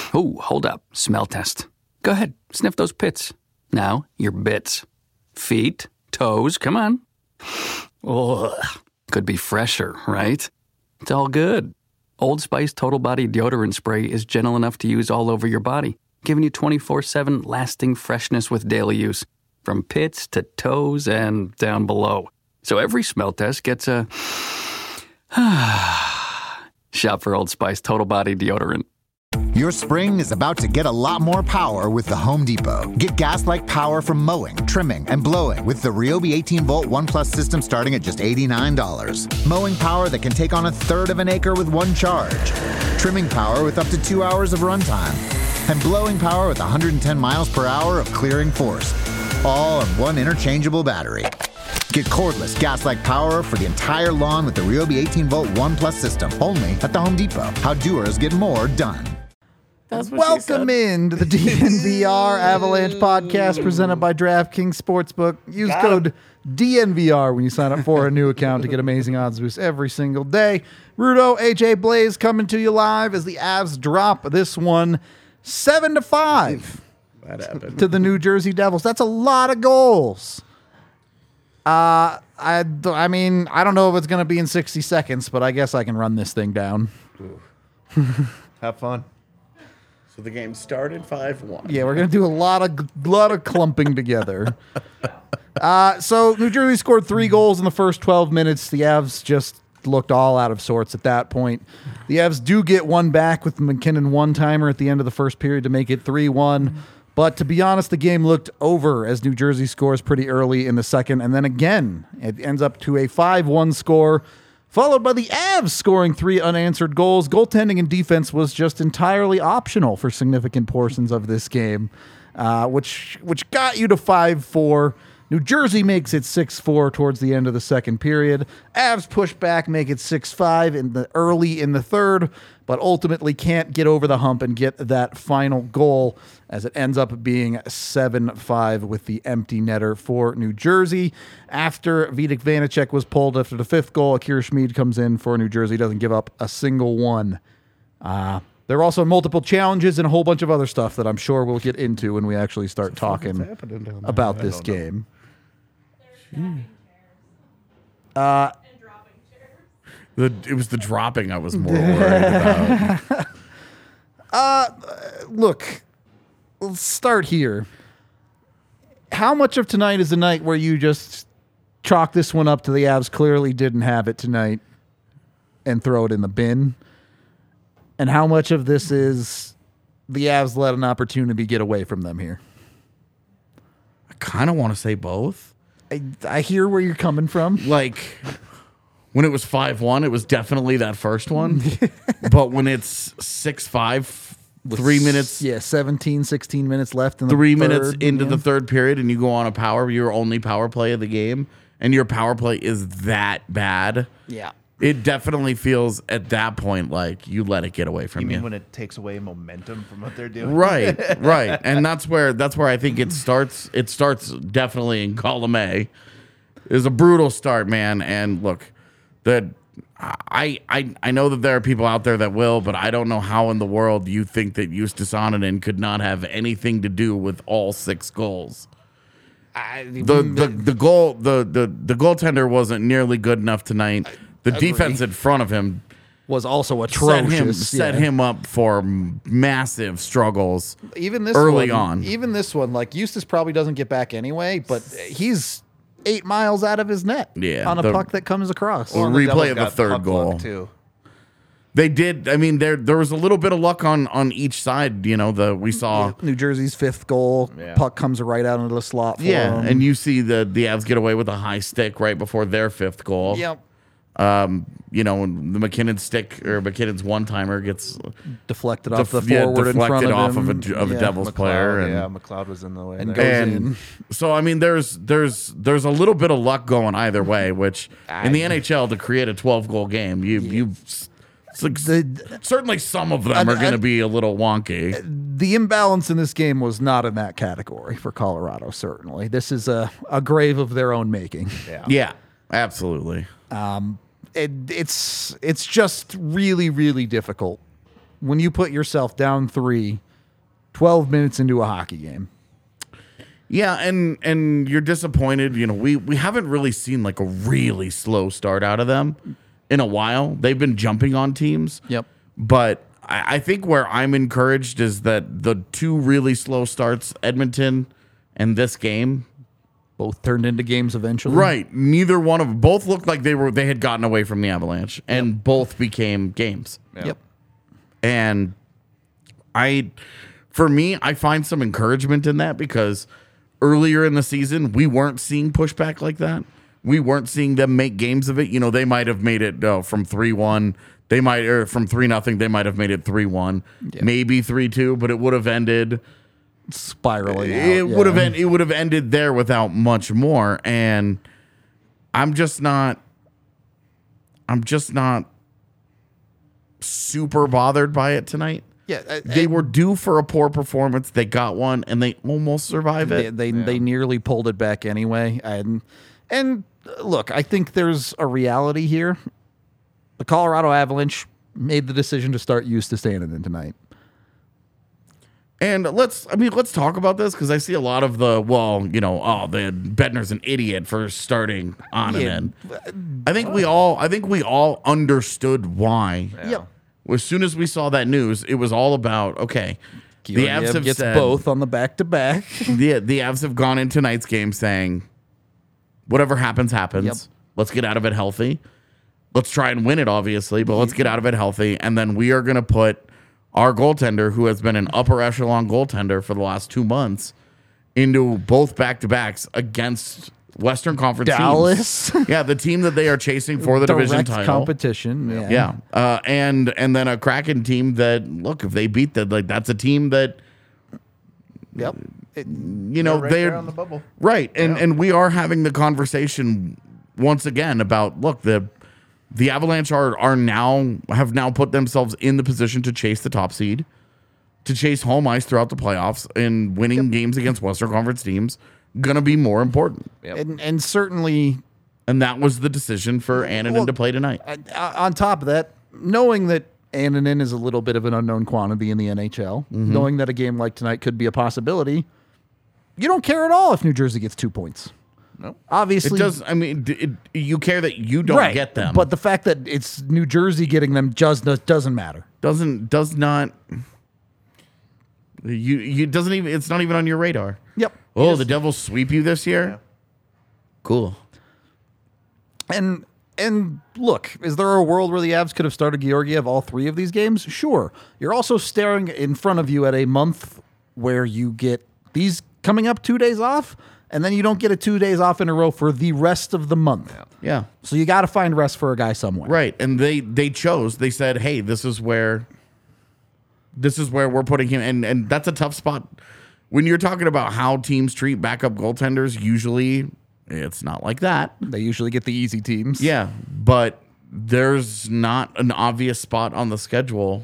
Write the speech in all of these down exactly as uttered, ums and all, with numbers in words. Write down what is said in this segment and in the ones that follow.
Oh, hold up. Smell test. Go ahead. Sniff those pits. Now, your bits. Feet, toes, come on. Ugh. Could be fresher, right? It's all good. Old Spice Total Body Deodorant Spray is gentle enough to use all over your body, giving you twenty-four seven lasting freshness with daily use, from pits to toes and down below. So every smell test gets a... Shop for Old Spice Total Body Deodorant. Your spring is about to get a lot more power with the Home Depot. Get gas-like power from mowing, trimming, and blowing with the Ryobi eighteen volt One Plus system starting at just eighty-nine dollars. Mowing power that can take on a third of an acre with one charge. Trimming power with up to two hours of runtime. And blowing power with one hundred ten miles per hour of clearing force. All on one interchangeable battery. Get cordless, gas-like power for the entire lawn with the Ryobi eighteen volt One Plus system. Only at the Home Depot. How doers get more done. That's what Welcome in to the D N V R Avalanche podcast presented by DraftKings Sportsbook. Use Got code D N V R when you sign up for a new account to get amazing odds boosts every single day. Rudo, A J, Blaze coming to you live as the Avs drop this one seven to five That happened. to the New Jersey Devils. That's a lot of goals. Uh, I, I mean, I don't know if it's going to be in sixty seconds, but I guess I can run this thing down. Have fun. So the game started five one. Yeah, we're gonna do a lot of lot of clumping together. Uh, so New Jersey scored three goals in the first twelve minutes. The Avs just looked all out of sorts at that point. The Avs do get one back with the McKinnon one-timer at the end of the first period to make it three one. But to be honest, the game looked over as New Jersey scores pretty early in the second, and then again it ends up to a five one score. Followed by the Avs scoring three unanswered goals. Goaltending and defense was just entirely optional for significant portions of this game, uh, which which got you to five four. New Jersey makes it six four towards the end of the second period. Avs push back, make it six five in the early in the third, but ultimately can't get over the hump and get that final goal as it ends up being seven five with the empty netter for New Jersey. After Vitek Vanacek was pulled after the fifth goal, Akira Schmid comes in for New Jersey, doesn't give up a single one. Uh, there are also multiple challenges and a whole bunch of other stuff that I'm sure we'll get into when we actually start talking about this game. Uh, The, it was the dropping I was more worried about. uh, look, let's start here. How much of tonight is the night where you just chalk this one up to the Avs clearly didn't have it tonight and throw it in the bin? And how much of this is the Avs let an opportunity get away from them here? I kind of want to say both. I, I hear where you're coming from. Like, when it was five one, it was definitely that first one. But when it's six five, three minutes... Yeah, seventeen, sixteen minutes left in the Three third, minutes into yeah. the third period and you go on a power, your only power play of the game, and your power play is that bad. Yeah. It definitely feels at that point like you let it get away from You you. mean when it takes away momentum from what they're doing? Right, right. And that's where that's where I think it starts. It starts definitely in column A. Is a brutal start, man. And look, that I I I know that there are people out there that will, but I don't know how in the world you think that Justus Onanen could not have anything to do with all six goals. I, The the the goal the the the goaltender wasn't nearly good enough tonight. The Agree. defense in front of him was also set atrocious. him set yeah. him up for massive struggles. Even this early one, on. Even this one, like Eustace probably doesn't get back anyway, but he's eight miles out of his net Yeah, on a the- puck that comes across. Well, And the replay Devils of the got third puck goal. luck, too. They did. I mean, there there was a little bit of luck on on each side. You know, the we saw. New Jersey's fifth goal, Yeah. puck comes right out into the slot for Yeah, him. and you see the the Avs get away with a high stick right before their fifth goal. Yep. Um, you know, when the McKinnon stick or McKinnon's one timer gets Deflected off def- the yeah, forward in front deflected of off him. of a of a Yeah. Devils player. McLeod, And, yeah, McLeod was in the way. and there. goes and in. so I mean, there's there's there's a little bit of luck going either way. Which in the N H L to create a twelve goal game, you you. It's like, The- certainly some of them I- are going I- to be a little wonky. The imbalance in this game was not in that category for Colorado, certainly. This is a, a grave of their own making. yeah. Yeah, absolutely. It, it's it's just really, really difficult when you put yourself down three, twelve minutes into a hockey game. Yeah, and and you're disappointed. You know, we we haven't really seen like a really slow start out of them in a while. They've been jumping on teams. Yep. But I, I think where I'm encouraged is that the two really slow starts, Edmonton and this game, Both turned into games eventually. right? Neither one of both looked like they were they had gotten away from the Avalanche, and both became games. Yep. And I, for me, I find some encouragement in that because earlier in the season, we weren't seeing pushback like that. We weren't seeing them make games of it. You know, they might have made it uh, from three one. They might, or from three nothing, they might have made it three one, maybe three two, but it would have ended Spiraling out. It would have yeah. en- it would have ended there without much more. And I'm just not, I'm just not super bothered by it tonight. Yeah, I- They were due for a poor performance. They got one, and they almost survived They it. they, they nearly pulled it back anyway. And and uh, look, I think there's a reality here. The Colorado Avalanche made the decision to start Justus Annunen tonight. And let's, I mean, let's talk about this because I see a lot of the, well, you know, oh, the Bednar's an idiot for starting on Yeah. and in. I think we all, I think we all understood why. Yep. As soon as we saw that news, it was all about, okay, the Avs Georgiev have gets said, both on the back to back. the the Avs have gone in tonight's game saying, whatever happens, happens. Yep. Let's get out of it healthy. Let's try and win it, obviously, but let's get out of it healthy. And then we are going to put our goaltender, who has been an upper echelon goaltender for the last two months, into both back-to-backs against Western Conference Dallas. teams. Yeah, the team that they are chasing for the division Direct title. competition. Yeah. Yeah, uh, and and then a Kraken team that, look, if they beat that, like that's a team that, Yep. you know, right they're there on the bubble. right, and and we are having the conversation once again about, look, the the Avalanche are are now have now put themselves in the position to chase the top seed, to chase home ice throughout the playoffs, and winning games against Western Conference teams gonna be more important. And and certainly And that was the decision for Annunen Well, to play tonight. uh, on top of that, knowing that Annunen is a little bit of an unknown quantity in the N H L, Mm-hmm. knowing that a game like tonight could be a possibility, you don't care at all if New Jersey gets two points. No. It Obviously, does. I mean, d- it, you care that you don't right, get them, but the fact that it's New Jersey getting them just doesn't matter. doesn't does not. You you doesn't even. It's not even on your radar. Yep. Oh, the Devils sweep you this year. Cool. And and look, is there a world where the Avs could have started Georgiev all three of these games? Sure. You're also staring in front of you at a month where you get these coming up two days off, and then you don't get a two days off in a row for the rest of the month. Yeah. So you got to find rest for a guy somewhere. Right. And they they chose. They said, "Hey, this is where. This is where we're putting him," and and that's a tough spot. When you're talking about how teams treat backup goaltenders, usually it's not like that. They usually get the easy teams. Yeah, but there's not an obvious spot on the schedule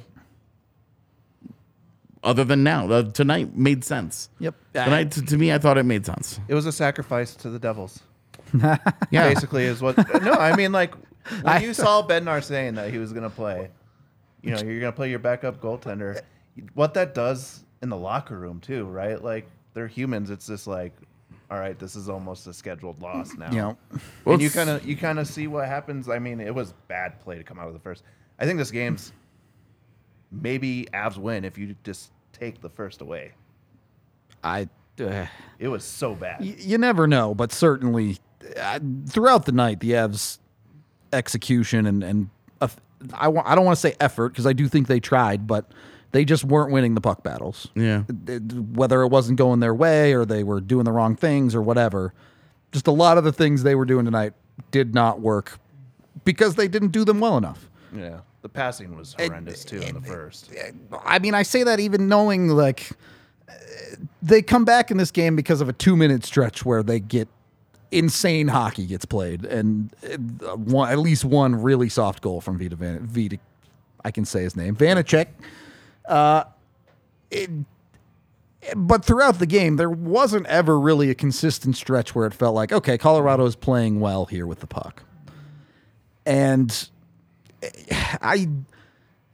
other than now. The, tonight made sense. Yep. Tonight, to, to me, I thought it made sense. It was a sacrifice to the Devils. Yeah. Basically, is what. No, I mean, like when you saw Bednar saying that he was going to play, you know, you're going to play your backup goaltender. What that does in the locker room too, right? Like they're humans. It's just like, all right, this is almost a scheduled loss now. You know, Well, and you it's- kind of you kind of see what happens. I mean, it was bad play to come out of the first. I think this game's maybe Avs win if you just take the first away. I. Uh, It was so bad. y- you never know, but certainly uh, throughout the night, the Avs' execution and and uh, I want I don't want to say effort because I do think they tried, but they just weren't winning the puck battles. Yeah. It- whether it wasn't going their way or they were doing the wrong things or whatever, just a lot of the things they were doing tonight did not work because they didn't do them well enough. Yeah, the passing was horrendous too in the first. I mean, I say that even knowing like uh, they come back in this game because of a two minute stretch where they get insane hockey gets played and uh, one, at least one really soft goal from Vita Van Vita. I can say his name, Vanacek. Uh, it, but throughout the game, there wasn't ever really a consistent stretch where it felt like, okay, Colorado is playing well here with the puck. And I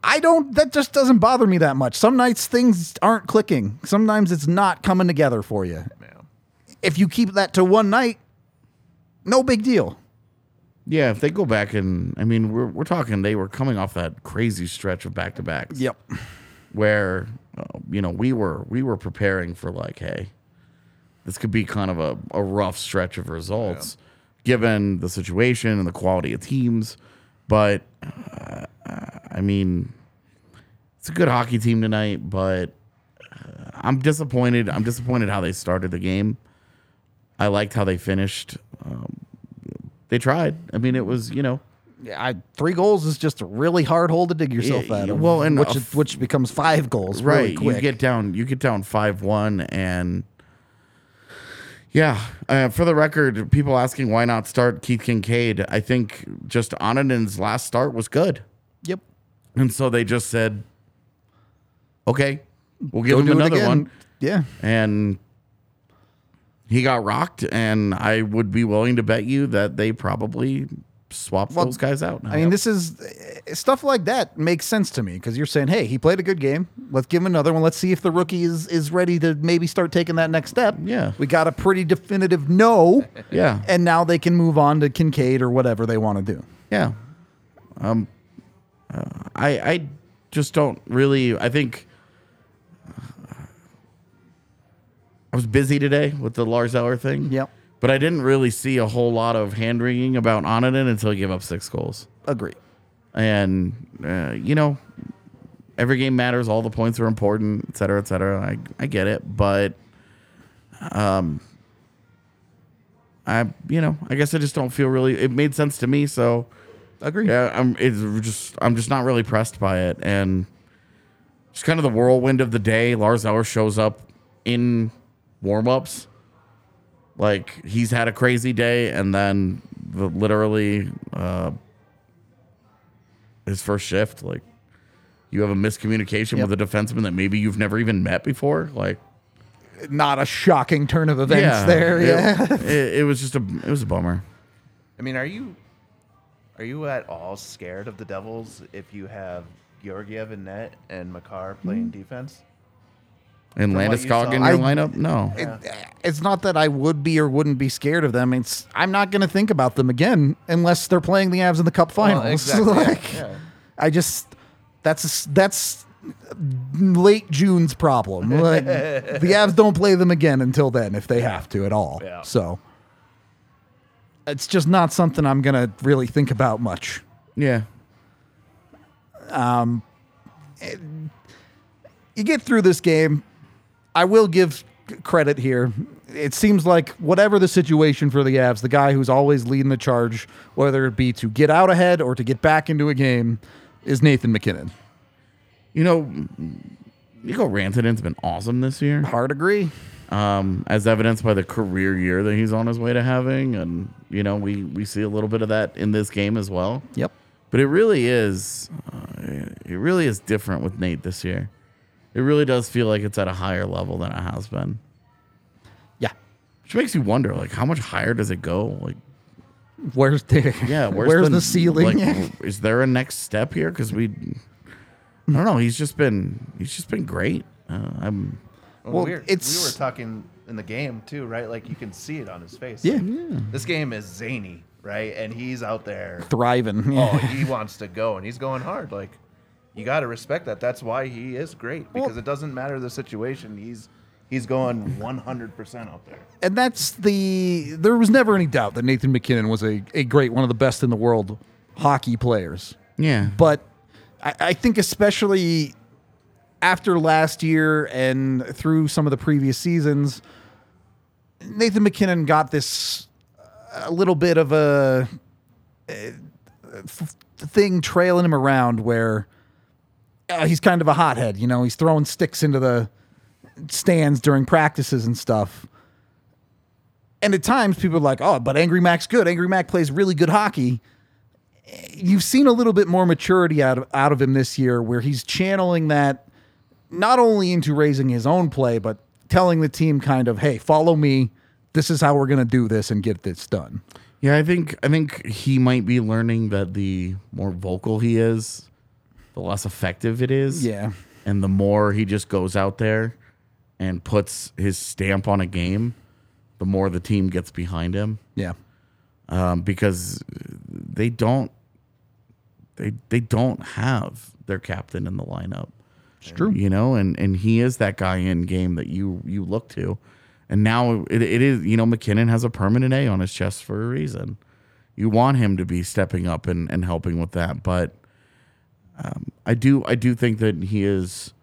I don't, that just doesn't bother me that much. Some nights things aren't clicking. Sometimes it's not coming together for you. Yeah. If you keep that to one night, no big deal. Yeah, if they go back and, I mean, we're we're talking, they were coming off that crazy stretch of back to backs. Yep. Where, uh, you know, we were we were preparing for like, hey, this could be kind of a, a rough stretch of results, yeah. given the situation and the quality of teams. But uh, I mean, it's a good hockey team tonight. But uh, I'm disappointed. I'm disappointed how they started the game. I liked how they finished. Um, They tried. I mean, it was, you know. Yeah, I, three goals is just a really hard hole to dig yourself Yeah, out of. well, and which, a is, f- which becomes five goals Right. really quick. You get down you get down five one, and yeah, uh, for the record, people asking why not start Keith Kincaid. I think just Onninen's last start was good. Yep. And so they just said, okay, we'll give Go him do it another again. one. Yeah. And he got rocked, and I would be willing to bet you that they probably swapped Well, those guys out. I mean, this is stuff like that makes sense to me because you're saying, hey, he played a good game. Let's give him another one. Let's see if the rookie is, is ready to maybe start taking that next step. Yeah. We got a pretty definitive no. Yeah. And now they can move on to Kincaid or whatever they want to do. Yeah. Um, uh, I I just don't really. I think I was busy today with the Lars Eller thing. Yep. But I didn't really see a whole lot of hand wringing about Oninen until he gave up six goals. Agree. And uh, you know, every game matters. All the points are important, et cetera, et cetera. I I get it, but um, I you know, I guess I just don't feel really. It made sense to me, so. Agree. Yeah, I'm it's just I'm just not really pressed by it, and just kind of the whirlwind of the day. Lars Eller shows up in warm-ups, like he's had a crazy day, and then the, literally uh, his first shift, like you have a miscommunication Yep. with a defenseman that maybe you've never even met before, like. Not a shocking turn of events Yeah, there. it, Yeah. it, it was just a it was a bummer. I mean, are you are you at all scared of the Devils if you have Georgiev in net and Makar playing defense? And From what you Landeskog in saw- your I- lineup, no. It, it's not that I would be or wouldn't be scared of them. It's I'm not going to think about them again unless they're playing the Avs in the Cup finals. Well, exactly. Like, Yeah. I just that's that's late June's problem. Like, the Avs don't play them again until then if they have to at all. Yeah. So it's just not something I'm going to really think about much. Yeah. You get through this game. I will give credit here. It seems like whatever the situation for the Avs, the guy who's always leading the charge, whether it be to get out ahead or to get back into a game, is Nathan MacKinnon. You know, Nico Rantanen's been awesome this year, Hard agree. um, as evidenced by the career year that he's on his way to having. And, you know, we, we see a little bit of that in this game as well. Yep. But it really is, uh, it really is different with Nate this year. It really does feel like it's at a higher level than it has been. Yeah. Which makes you wonder, like, how much higher does it go? Like, Where's the yeah, where's, where's the, ceiling? Like, is there a next step here? Because we, I don't know. He's just been, he's just been great. Uh, I'm, Well, Well, we, were, it's- we were talking in the game too, right? Like you can see it on his face. Yeah. Like, this game is zany, right? And he's out there. Thriving. Oh, he wants to go, and he's going hard. Like you got to respect that. That's why he is great because Well- it doesn't matter the situation. He's he's going one hundred percent out there. And that's the there was never any doubt that Nathan MacKinnon was a, a great, one of the best in the world hockey players. yeah. But I, I think especially after last year and through some of the previous seasons, Nathan MacKinnon got this a little bit of a, a f- thing trailing him around where uh, he's kind of a hothead. You know, he's throwing sticks into the stands during practices and stuff. And at times people are like, oh, but Angry Mac's good. Angry Mac plays really good hockey. You've seen a little bit more maturity out of, out of him this year where he's channeling that not only into raising his own play, but telling the team kind of, hey, follow me. This is how we're going to do this and get this done. Yeah, I think I think he might be learning that the more vocal he is, the less effective it is. Yeah. And the more he just goes out there and puts his stamp on a game, the more the team gets behind him. Yeah. Um, because they don't they they don't have their captain in the lineup. It's true. You know, and, and he is that guy in game that you you look to. And now it, it is, you know, McKinnon has a permanent A on his chest for a reason. You want him to be stepping up and, and helping with that. But um, I do I do think that he is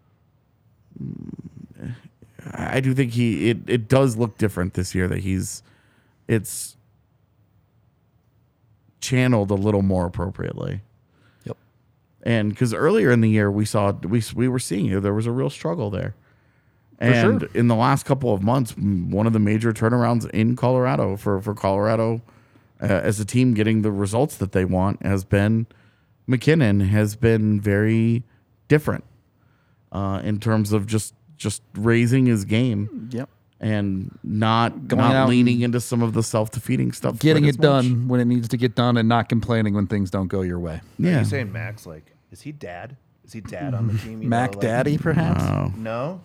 I do think he it, it does look different this year, that he's it's channeled a little more appropriately. Yep. And because earlier in the year we saw we we were seeing it, there was a real struggle there. And sure. in the last couple of months, one of the major turnarounds in Colorado for, for Colorado uh, as a team getting the results that they want has been McKinnon has been very different uh, in terms of just just raising his game. Yep. And not Going not out leaning into some of the self-defeating stuff. Getting quite it as done much. when it needs to get done and not complaining when things don't go your way. Are Yeah. you saying Max, like, is he dad? Is he dad on the team? You Mac know, like- Daddy, perhaps? No. No?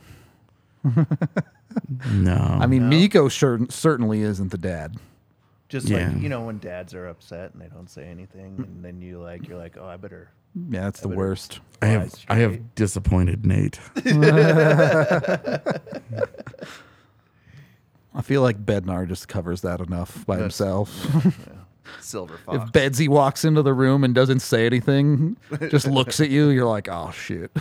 No. I mean, No. Miko cer- certainly isn't the dad. Just Yeah. like, you know, when dads are upset and they don't say anything, and then you like, you're like, oh, I better. Yeah, that's the better- worst. I have Flies I have straight. disappointed Nate. I feel like Bednar just covers that enough by That's- himself. Silver If fox. Bedsy walks into the room and doesn't say anything, just looks at you, you're like, oh, shit.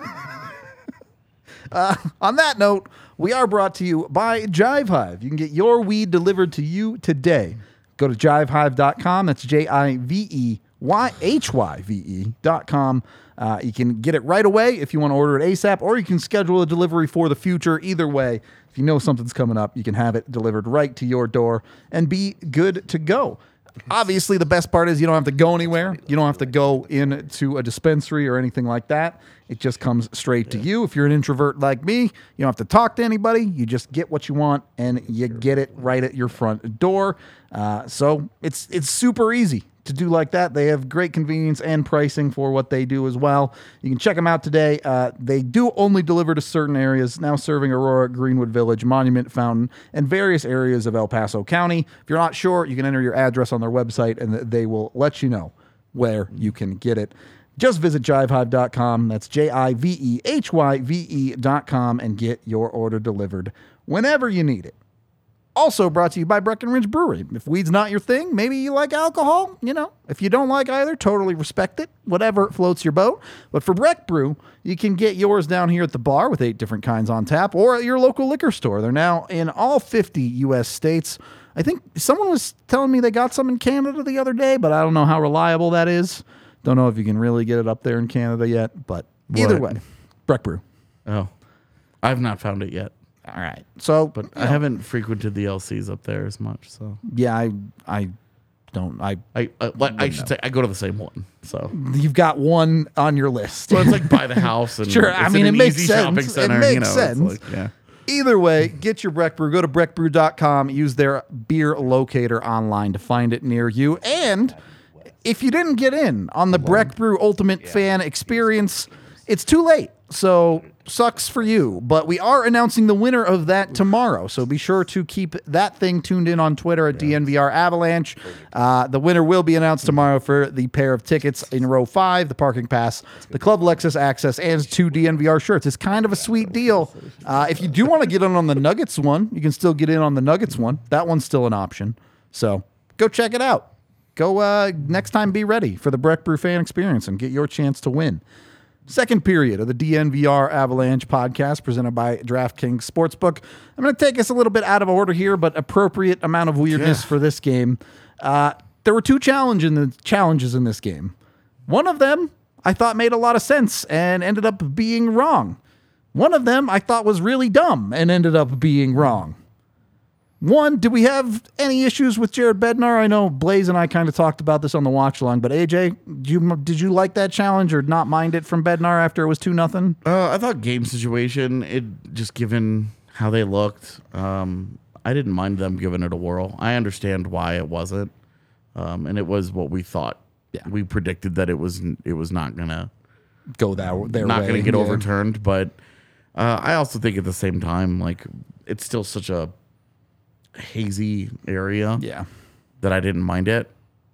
uh, on that note, we are brought to you by Jive Hive. You can get your weed delivered to you today. Go to jive hive dot com. That's J I V E Y H Y V E dot com. Uh, you can get it right away if you want to order it ASAP, or you can schedule a delivery for the future. Either way, if you know something's coming up, you can have it delivered right to your door and be good to go. Obviously, the best part is you don't have to go anywhere. You don't have to go into a dispensary or anything like that. It just comes straight to you. If you're an introvert like me, you don't have to talk to anybody. You just get what you want, and you get it right at your front door. Uh, so it's it's super easy to do like that. They have great convenience and pricing for what they do as well. You can check them out today. Uh, they do only deliver to certain areas, now serving Aurora, Greenwood Village, Monument, Fountain, and various areas of El Paso County. If you're not sure, you can enter your address on their website, and they will let you know where you can get it. Just visit jive hive dot com. That's J I V E H Y V E dot com and get your order delivered whenever you need it. Also brought to you by Breckenridge Brewery. If weed's not your thing, maybe you like alcohol, you know. If you don't like either, totally respect it. Whatever floats your boat. But for Breck Brew, you can get yours down here at the bar with eight different kinds on tap, or at your local liquor store. They're now in all fifty U S states. I think someone was telling me they got some in Canada the other day, but I don't know how reliable that is. Don't know if you can really get it up there in Canada yet, but either What? way, Breck Brew. Oh. I've not found it yet. All right. So, But you I know, haven't frequented the L Cs up there as much, so yeah, I, I don't. I I I, what, I should say I go to the same one. So you've got one on your list. so it's like by the house and Sure, it's I in mean, an it makes easy sense. shopping It center. makes you know, it's sense. like, yeah. Either way, get your Breck Brew. Go to breck brew dot com. Use their beer locator online to find it near you. And if you didn't get in on the Breck Brew Ultimate Fan Experience, it's too late. So sucks for you. But we are announcing the winner of that tomorrow. So be sure to keep that thing tuned in on Twitter at D N V R Avalanche. Uh, the winner will be announced tomorrow for the pair of tickets in row five, the parking pass, the Club Lexus access, and two D N V R shirts. It's kind of a sweet deal. Uh, if you do want to get in on the Nuggets one, you can still get in on the Nuggets one. That one's still an option. So go check it out. Go uh, next time, be ready for the Breck Brew Fan Experience and get your chance to win. Second period of the D N V R Avalanche podcast presented by DraftKings Sportsbook. I'm going to take us a little bit out of order here, but appropriate amount of weirdness Yeah. for this game. Uh, there were two challenge in the challenges in this game. One of them I thought made a lot of sense and ended up being wrong. One of them I thought was really dumb and ended up being wrong. One, do we have any issues with Jared Bednar? I know Blaze and I kind of talked about this on the watch along, but A J, did you, did you like that challenge or not mind it from Bednar after it was two nothing? Uh, I thought game situation, it just given how they looked, um, I didn't mind them giving it a whirl. I understand why it wasn't, um, and it was what we thought. Yeah. We predicted that it was it was not gonna go that their not way. going to get Yeah. overturned. But uh, I also think at the same time, like it's still such a hazy area Yeah. that I didn't mind it.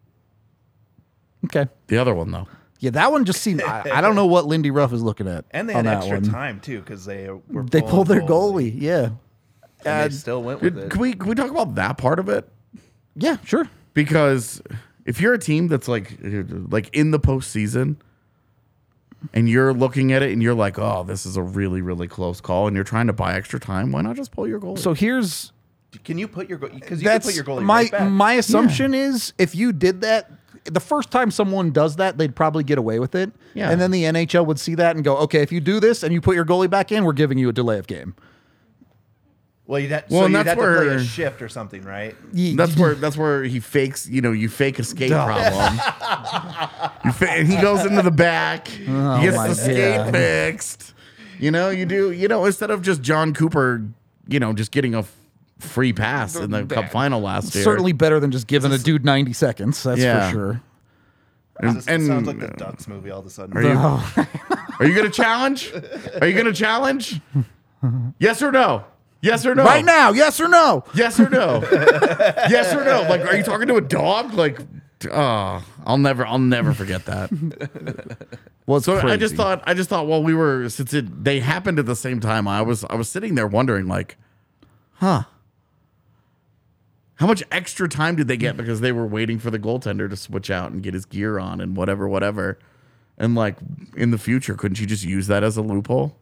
Okay. The other one though, Yeah, that one just seemed. I, I don't know what Lindy Ruff is looking at. And they on had that extra one. time too because they were They pulling pulled their goalie. Yeah. and Uh, they still went with Did- it. can we can we talk about that part of it? Yeah. Sure. Because if you're a team that's like like in the postseason and you're looking at it and you're like, oh, this is a really, really close call, and you're trying to buy extra time, why not just pull your goalie? So here's Can you put your because you can that's put your goalie my right back. my assumption is if you did that the first time someone does that they'd probably get away with it. Yeah. And then the N H L would see that and go, okay, if you do this and you put your goalie back in, we're giving you a delay of game. Well, you'd have, Well, so and you'd that's have to play where- a shift or something, right? Ye- That's where that's where he fakes, you know, you fake a skate problem. you fa- he goes into the back, Oh he gets my the skate God. fixed. You know, you do, you know, instead of just John Cooper, you know, just getting a f- free pass in the cup final last year. certainly better than just giving a dude ninety seconds. That's Yeah. for sure. And, This and sounds like the Ducks movie all of a sudden. are you are you gonna challenge? Are you gonna challenge? Yes or no? Yes or no? Right now, yes or no? Yes or no? Yes or no? Like, are you talking to a dog? Like, oh, I'll never, I'll never forget that. Well, it's So I just crazy. thought, I just thought, while we were, since it, they happened at the same time, I was, I was sitting there wondering, like, huh, how much extra time did they get because they were waiting for the goaltender to switch out and get his gear on and whatever, whatever, and like in the future, couldn't you just use that as a loophole?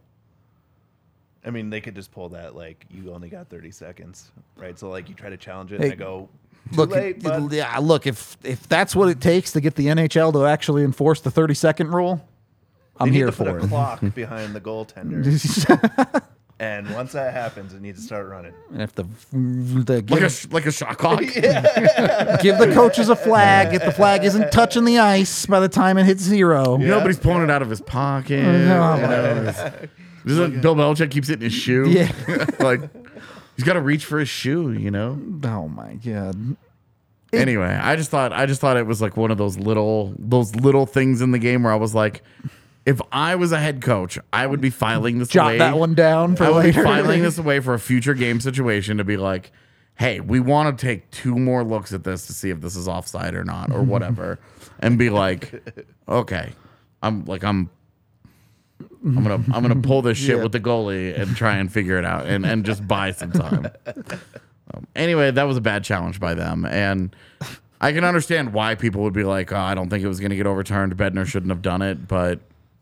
I mean, they could just pull that like you only got thirty seconds, right? So like you try to challenge it Hey, and I go, too Look, late, it- bud. yeah, look. If if that's what it takes to get the N H L to actually enforce the thirty second rule, They I'm need here to put for a it. clock behind the goaltender, and once that happens, it needs to start running. If the the Like give, a, sh- like a shot clock? give the coaches a flag. If the flag isn't touching the ice by the time it hits zero, Nobody's pulling it out of his pocket. no. you know, it's- Doesn't Bill Belichick keeps it in his shoe? Yeah. Like, he's got to reach for his shoe, you know? oh my god. Anyway, I just thought I just thought it was like one of those little those little things in the game where I was like, if I was a head coach, I would be filing this Jot away. that one down for I would later. be filing this away for a future game situation to be like, hey, we want to take two more looks at this to see if this is offside or not or whatever, and be like, okay, I'm like I'm. I'm gonna I'm gonna pull this shit Yeah. with the goalie and try and figure it out and, and just buy some time. Um, anyway, that was a bad challenge by them, and I can understand why people would be like, "Oh, I don't think it was gonna get overturned. Bednar shouldn't have done it." But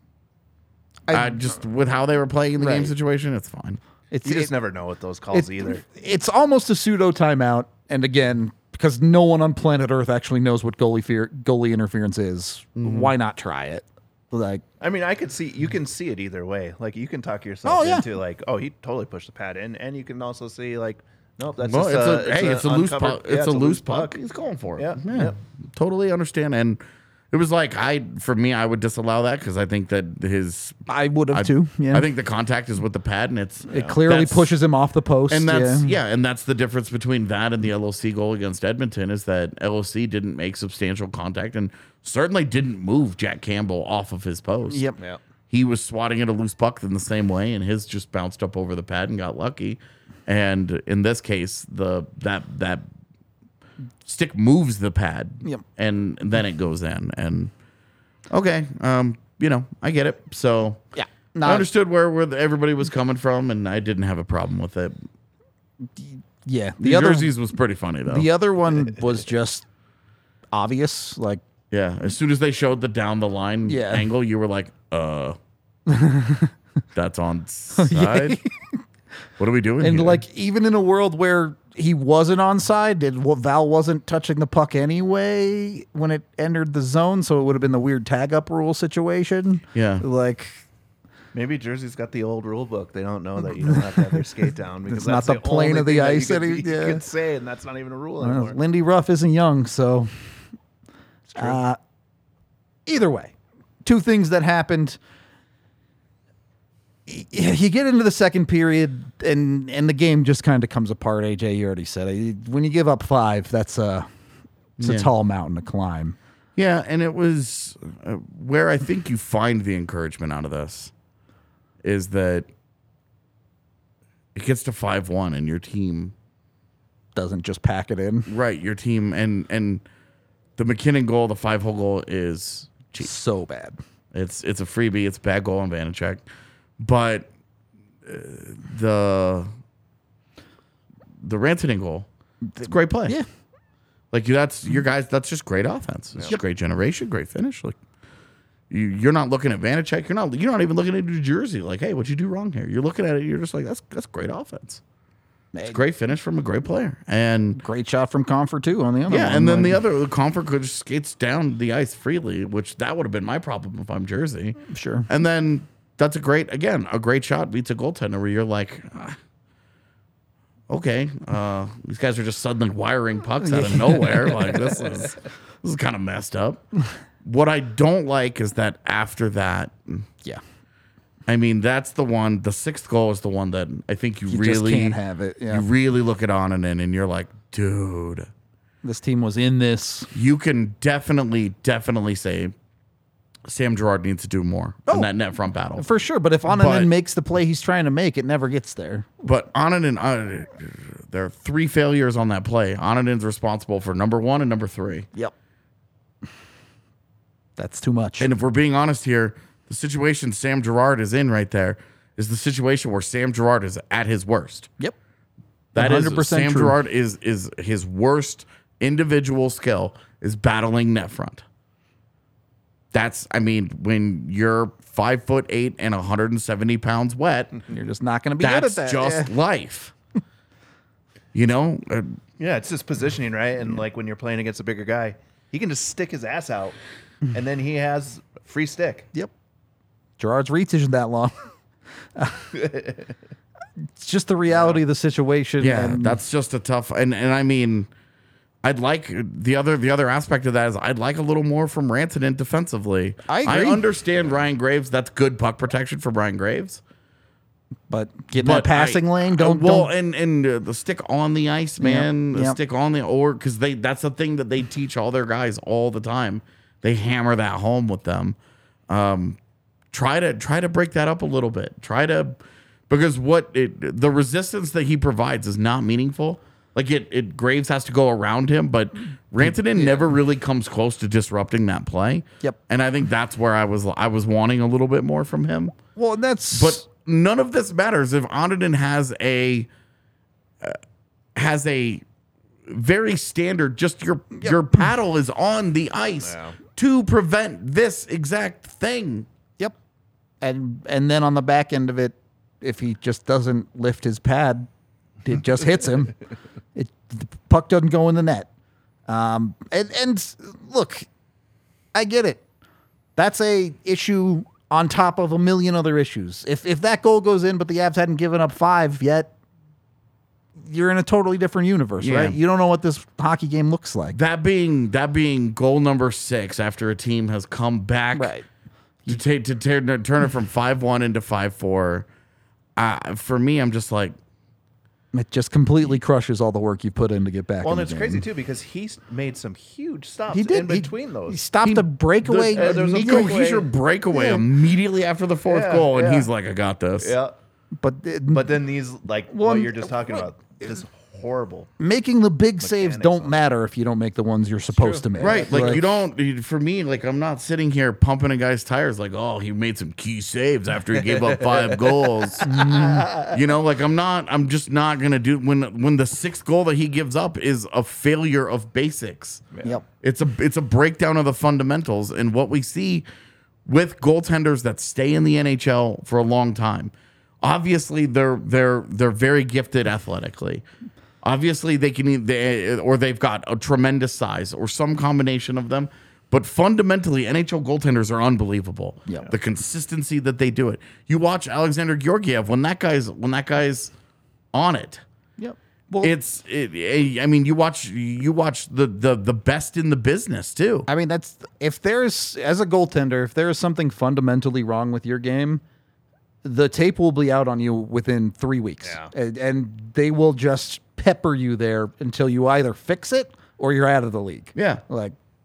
I, I- just with how they were playing in the game Right. situation, it's fine. It's You just it- never know with those calls it- either. It's almost a pseudo timeout, and again, because no one on planet Earth actually knows what goalie fear, goalie interference is, Mm-hmm. why not try it? Like, I mean, I could see you can see it either way. Like you can talk yourself Oh, yeah. into like, oh, he totally pushed the pad in, and you can also see like, nope, that's Well, just it's a, a, hey, it's a loose uncovered- puck. yeah, It's, a loose puck. He's going for it. Yeah, yeah, yeah. totally understand. And it was like I, for me, I would disallow that because I think that his, I would have I, too. Yeah, I think the contact is with the pad, and it's it clearly that's- pushes him off the post. And that's yeah. yeah. and that's the difference between that and the L O C goal against Edmonton is that L O C didn't make substantial contact and certainly didn't move Jack Campbell off of his post. Yep. Yeah. He was swatting at a loose puck in the same way, and his just bounced up over the pad and got lucky. And in this case, the that that stick moves the pad, Yep. and then it goes in. And okay, um, you know, I get it. So Yeah. I Not, understood where where everybody was coming from, and I didn't have a problem with it. yeah. The The other jerseys was pretty funny though. the other one was just obvious. Like, Yeah, as soon as they showed the down the line Yeah. angle, you were like, "Uh, that's on side. What are we doing?" and here? like even in a world where he wasn't onside, did well, Val wasn't touching the puck anyway when it entered the zone, so it would have been the weird tag up rule situation. Yeah. Like. Maybe Jersey's got the old rule book. They don't know that you don't have to have their skate down because It's not that's the plane only of the thing that ice You could, any- you yeah. could say, and that's not even a rule Well, anymore. Lindy Ruff isn't young, so uh, either way, two things that happened. Y- You get into the second period, and and the game just kind of comes apart. A J, you already said it. When you give up five, that's a it's a Yeah. tall mountain to climb. Yeah, and it was uh, where I think you find the encouragement out of this is that it gets to five one and your team Doesn't just pack it in. right, your team and and the McKinnon goal, the five-hole goal is cheap. So bad. It's it's a freebie, it's a bad goal on Vanacek. But uh, the the Rantanen goal, it's a great play. Yeah. Like that's your guys. That's just great offense. It's just great generation, great finish. Like you, you're not looking at Vanacek. You're not. You're not even looking at New Jersey. Like, hey, what'd you do wrong here? You're looking at it. You're just like, that's that's great offense. It's a great finish from a great player. And Great shot from Comfort too on the other yeah, one. and then the Like, other the Comfort could just skates down the ice freely, which that would have been my problem if I'm Jersey. Sure. And then that's a great again a great shot beats a goaltender where you're like. Ah, okay, uh, these guys are just suddenly wiring pucks out of nowhere. Like this is this is kind of messed up. What I don't like is that after that, Yeah. I mean that's the one. The sixth goal is the one that I think you, You really just can't have it. Yeah. You really look at Onanen and you're like, dude, This team was in this. you can definitely, definitely say Sam Girard needs to do more Oh. in that net front battle. For sure, but if Onanen But- makes the play he's trying to make, it never gets there. But Onanen, uh, there are three failures on that play. Onanen's responsible for number one and number three. Yep. That's too much. And if we're being honest here, the situation Sam Girard is in right there is the situation where Sam Girard is at his worst. yep. That one is hundred percent Sam true. Girard is is his worst individual skill is battling net front. That's I mean when you're five foot eight and one hundred seventy pounds wet, You're just not going to be good at that's that. just Yeah. life. You know, uh, Yeah, it's just positioning, right? And like when you're playing against a bigger guy, he can just stick his ass out, and then he has free stick. Yep. Gerard's reach isn't that long. It's just the reality of the situation. yeah, and that's just a tough. And and I mean, I'd like the other the other aspect of that is I'd like a little more from Rantanen defensively. I agree. I understand Ryan Graves. That's good puck protection for Ryan Graves. but getting that passing I- lane, don't. well, don't and and uh, the stick on the ice, man. The yep. stick on the or because they that's the thing that they teach all their guys all the time. They hammer that home with them. Um, try to try to break that up a little bit. Try to because what it, the resistance that he provides is not meaningful. Like it, it Graves has to go around him, but Rantanen never really comes close to disrupting that play. Yep. And I think that's where I was I was wanting a little bit more from him. well, that's. But none of this matters if Onanen has a uh, has a very standard. Just your your paddle is on the ice to prevent this exact thing. Yep. And and then on the back end of it, if he just doesn't lift his pad, it just hits him. It the puck doesn't go in the net. Um, and and look, I get it. That's a issue on top of a million other issues. If if that goal goes in, but the Avs hadn't given up five yet, you're in a totally different universe, Yeah. right? You don't know what this hockey game looks like. That being that being goal number six after a team has come back Right. to take to turn turn it from five one into five four. Uh, for me, I'm just like. It just completely crushes all the work you put in to get back. Well, in and the it's game. crazy too because he's made some huge stops He did in He- between He those. stopped a breakaway. the- uh, there was a Nico breakaway. Hischier breakaway immediately after the fourth Yeah, goal, and yeah. he's like, "I got this." Yeah, but it, but then these like Well, what you're just talking what- about, just horrible. making the big saves Mechanics don't on it. matter if you don't make the ones you're supposed to make. Right, like you don't. For me, like I'm not sitting here pumping a guy's tires. Like, oh, he made some key saves after he gave up five goals. You know, like I'm not. I'm just not gonna do when when the sixth goal that he gives up is a failure of basics. Yep. It's a it's a breakdown of the fundamentals, and what we see with goaltenders that stay in the N H L for a long time. Obviously, they're they're they're very gifted athletically. Obviously, they can e- they, or they've got a tremendous size or some combination of them. But fundamentally, N H L goaltenders are unbelievable. Yeah. The consistency that they do it. You watch Alexander Georgiev when that guy's when that guy's on it. Yep. Well, It's it, I mean, you watch you watch the the the best in the business too. I mean, that's if there's as a goaltender, if there is something fundamentally wrong with your game, the tape will be out on you within three weeks, Yeah. and, and they will just pepper you there until you either fix it or you're out of the league. Yeah. Like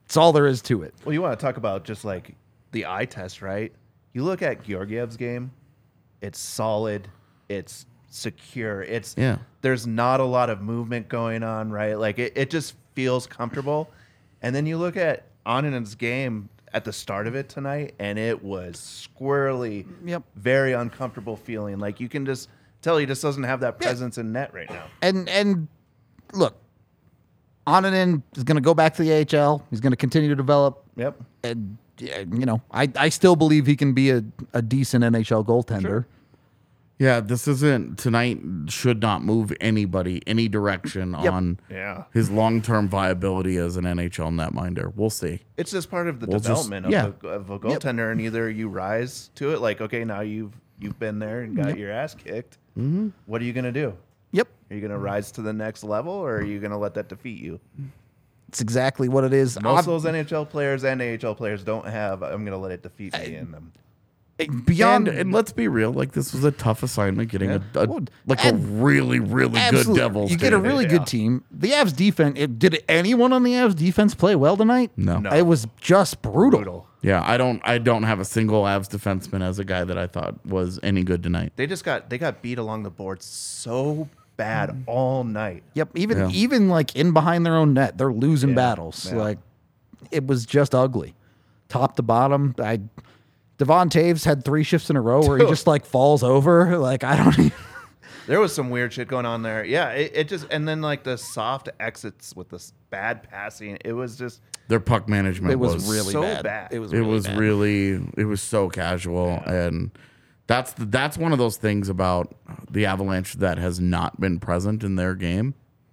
It's all there is to it. Well, you want to talk about just like the eye test, right? You look at Georgiev's game, it's solid, it's secure, it's Yeah. there's not a lot of movement going on, right? Like it, it just feels comfortable. And then you look at Annanen's game at the start of it tonight, and it was squirrely, Yep. very uncomfortable feeling. Like you can just tell he just doesn't have that presence in net right now. And and look, Annunen is going to go back to the A H L. He's going to continue to develop. Yep. And yeah, you know, I, I still believe he can be a, a decent N H L goaltender. Sure. Yeah, this isn't tonight. Should not move anybody any direction Yep. on Yeah. his long term viability as an N H L netminder. We'll see. It's just part of the We'll just- development yeah. of, a, of a goaltender, and either you rise to it, like okay, now you've you've been there and got your ass kicked. Mm-hmm. What are you gonna do? Yep. Are you gonna rise to the next level, or are you gonna let that defeat you? It's exactly what it is. Most of Ob- those N H L players and A H L players don't have. I'm gonna let it defeat me in them. Beyond And, and let's be real, like this was a tough assignment getting a, a Well, like a and- really really good Absolutely. Devils. You get a team. really Yeah. good team. The Avs defense. It, did anyone on the Avs defense play well tonight? No. No. It was just brutal. Brutal. Yeah, I don't I don't have a single Avs defenseman as a guy that I thought was any good tonight. They just got they got beat along the board so bad all night. Yep. Even Yeah. even like in behind their own net, they're losing Yeah. battles. Yeah. Like it was just ugly, top to bottom. I Devon Taves had three shifts in a row where he just like falls over. Like I don't. Even, There was some weird shit going on there. Yeah, it, it just and then like the soft exits with this bad passing. It was just Their puck management it was, was really so bad. bad. It was. it really was bad. really it was so casual, and that's the, that's one of those things about the Avalanche that has not been present in their game,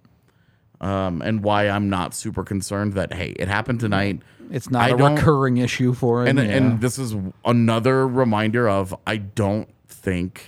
um, and why I'm not super concerned that hey, it happened tonight. It's not I a don't- recurring issue for him. And yeah. and this is another reminder of I don't think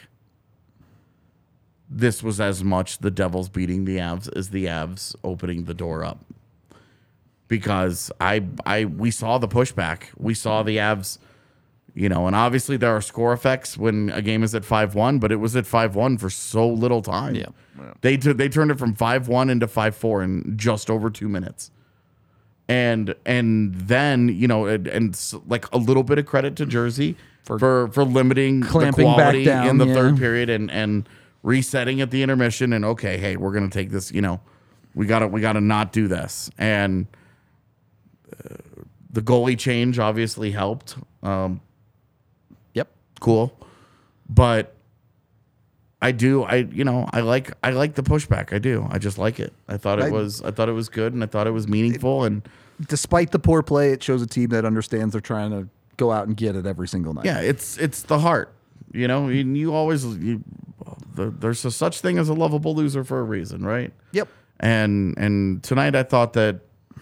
this was as much the Devils beating the Avs as the Avs opening the door up. Because I I we saw the pushback. We saw the Avs, you know, and obviously there are score effects when a game is at five one, but it was at five one for so little time. Yeah. They t- they turned it from five one into five four in just over two minutes. And and then, you know, and, and s- like a little bit of credit to Jersey for for, for limiting the clamping back quality down, in the yeah. third period and and resetting at the intermission and okay, hey, we're gonna take this, you know, we gotta we gotta not do this. And uh, the goalie change obviously helped. Um, Yep. cool, but I do I you know I like I like the pushback. I do. I just like it. I thought it I- was I thought it was good and I thought it was meaningful and. Despite the poor play, it shows a team that understands they're trying to go out and get it every single night. Yeah, it's it's the heart. You know, you, you always you, the, there's a such thing as a lovable loser for a reason, right? Yep. And and tonight I thought that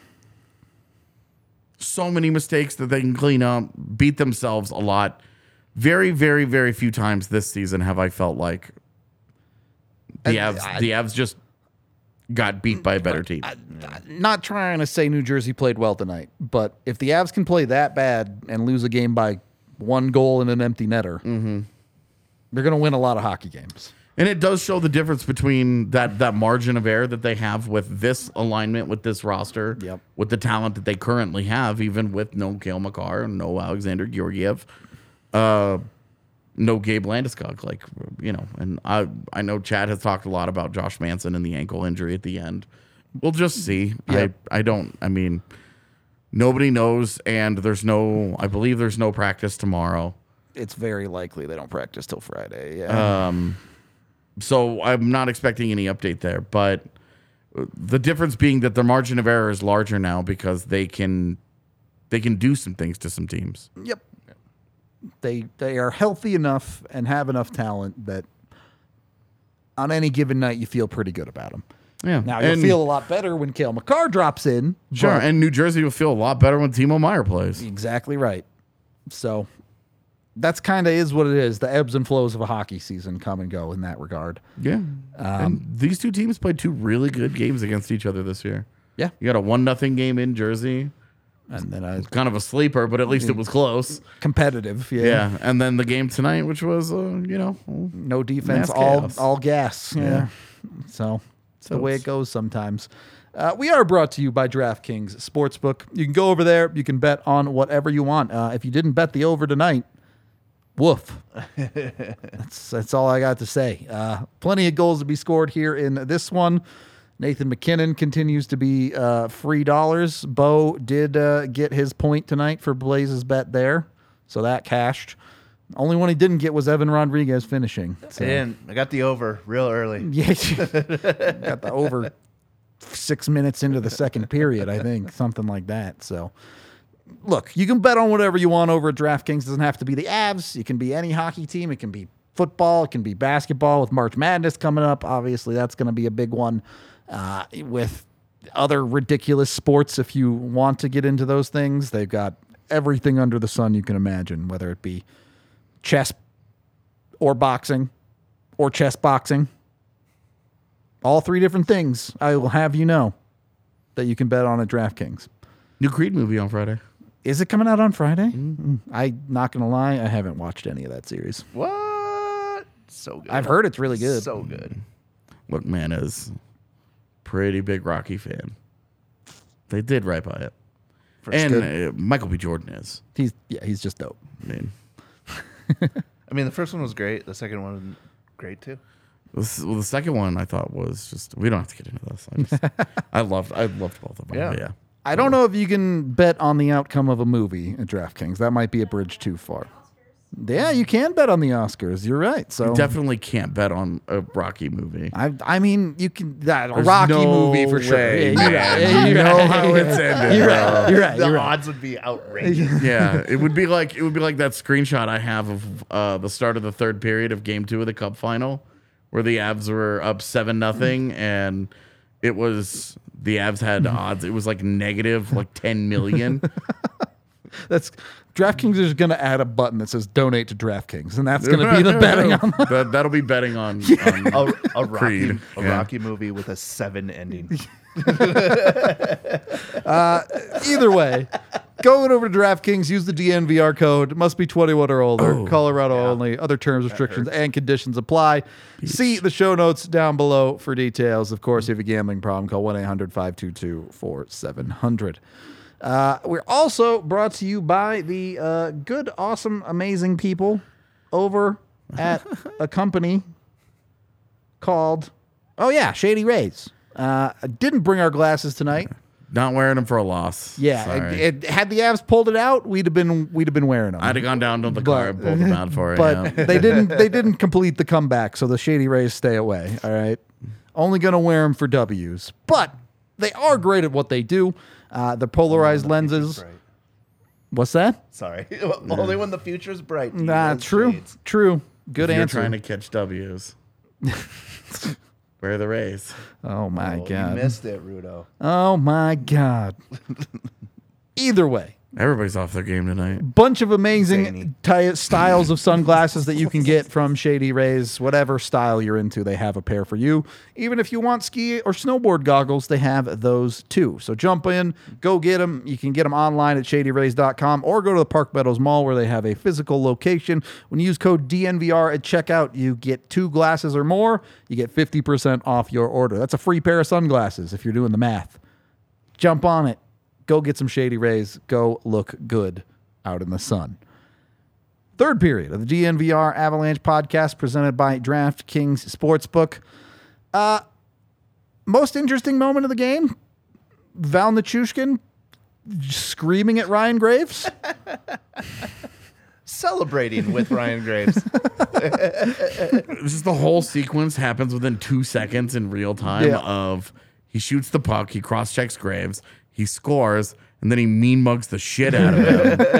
so many mistakes that they can clean up, beat themselves a lot. Very, very, very few times this season have I felt like the And Avs I- the Avs just got beat by a better team. Not trying to say New Jersey played well tonight, but if the Avs can play that bad and lose a game by one goal and an empty netter, Mm-hmm. they're going to win a lot of hockey games. And it does show the difference between that that margin of error that they have with this alignment, with this roster, Yep. with the talent that they currently have, even with no Cale Makar, no Alexander Georgiev, uh, no Gabe Landeskog. Like, you know, and I I know Chad has talked a lot about Josh Manson and the ankle injury at the end. We'll just see. Yep. I I don't. I mean, nobody knows, and there's no. I believe there's no practice tomorrow. It's very likely they don't practice till Friday. Yeah. Um, so I'm not expecting any update there, but the difference being that their margin of error is larger now because they can they can do some things to some teams. Yep. They they are healthy enough and have enough talent that on any given night you feel pretty good about them. Yeah. Now you'll And- feel a lot better when Cale Makar drops in. Sure, but- and New Jersey will feel a lot better when Timo Meyer plays. Exactly right. So that's kind of is what it is. The ebbs and flows of a hockey season come and go in that regard. Yeah. Um, and these two teams played two really good games against each other this year. Yeah. You got a one nothing game in Jersey. And then a Kind of a sleeper, but at least it was close. competitive. Yeah. Yeah. And then the game tonight, which was, uh, you know, No defense, Mass all chaos. all gas. Yeah. Yeah. So It's the way it goes sometimes. Uh, we are brought to you by DraftKings Sportsbook. You can go over there. You can bet on whatever you want. Uh, if you didn't bet the over tonight, woof. that's that's all I got to say. Uh, plenty of goals to be scored here in this one. Nathan McKinnon continues to be uh, free dollars. Bo did uh, get his point tonight for Blaze's bet there, so that cashed. Only one he didn't get was Evan Rodriguez finishing. So. I didn't. I got the over real early. Yeah, got the over six minutes into the second period, I think, something like that. So, look, you can bet on whatever you want over at DraftKings. It doesn't have to be the Avs. It can be any hockey team. It can be football. It can be basketball with March Madness coming up. Obviously, that's going to be a big one. Uh, with other ridiculous sports, if you want to get into those things, they've got everything under the sun you can imagine, whether it be chess or boxing or chess boxing. All three different things, I will have you know, that you can bet on at DraftKings. New Creed movie on Friday. Is it coming out on Friday? Mm-hmm. I'm not going to lie, I haven't watched any of that series. What? So good. I've heard it's really good. So good. Look, man, is pretty big Rocky fan. They did right by it. First and good. uh, Michael B. Jordan is. He's yeah, he's just dope. I mean, I mean, the first one was great. The second one was great too. this, well, the second one I thought was just. We don't have to get into this. I, just, I loved. I loved both of them. Yeah. Yeah. yeah. I don't know if you can bet on the outcome of a movie at DraftKings. That might be a bridge too far. Yeah, you can bet on the Oscars. You're right. So You definitely can't bet on a Rocky movie. I, I mean, you can that a There's Rocky no movie for sure. way, Yeah, you're man. right. Yeah, You you're know right. how it's ended, You're bro. right. You're right. The You're right. odds would be outrageous. Yeah, it would be like it would be like that screenshot I have of uh, the start of the third period of Game Two of the Cup Final, where the Avs were up seven nothing, and it was the Avs had odds. It was like negative like ten million. That's DraftKings is going to add a button that says donate to DraftKings, and that's going to be the betting on the that, that'll be betting on, on A, a Rocky, Creed, a yeah. Rocky movie with a seven ending. Either way, go over to DraftKings, use the D N V R code. It must be twenty-one or older. Oh, Colorado only. Other terms, restrictions, and conditions apply. See the show notes down below for details. Of course, if you have a gambling problem, call one eight hundred five two two four seven zero zero. Uh, we're also brought to you by the uh, good, awesome, amazing people over at a company called, oh yeah, Shady Rays. Uh, I didn't bring our glasses tonight. not wearing them for a loss. Yeah, Sorry. it, it, had the Avs pulled it out, we'd have been we'd have been wearing them. I'd have gone down to the car and pulled them out for it. But yeah. they didn't. They didn't complete the comeback, so the Shady Rays stay away. All right, only gonna wear them for W's, but they are great at what they do. Uh, the polarized lenses. Bright. What's that? Sorry. Only when the future's bright. do you Nah, wear true, shades. true. Good If you're answer. trying to catch W's. Where are the Rays? oh my Oh, god. You missed it, Rudo. Oh my god. Either way, Everybody's off their game tonight. bunch of amazing Zany. ty- styles of sunglasses that you can get from Shady Rays. Whatever style you're into, they have a pair for you. Even if you want ski or snowboard goggles, they have those too. So jump in, go get them. You can get them online at shady rays dot com or go to the Park Meadows Mall where they have a physical location. When you use code D N V R at checkout, you get two glasses or more. You get fifty percent off your order. That's a free pair of sunglasses if you're doing the math. Jump on it. Go get some Shady Rays. Go look good out in the sun. Third period of the D N V R Avalanche podcast presented by DraftKings Sportsbook. Uh, most interesting moment of the game? Val Nichushkin screaming at Ryan Graves. Celebrating with Ryan Graves. It's just the whole sequence happens within two seconds in real time Yeah. of he shoots the puck, he cross checks Graves, he scores, and then he mean mugs the shit out of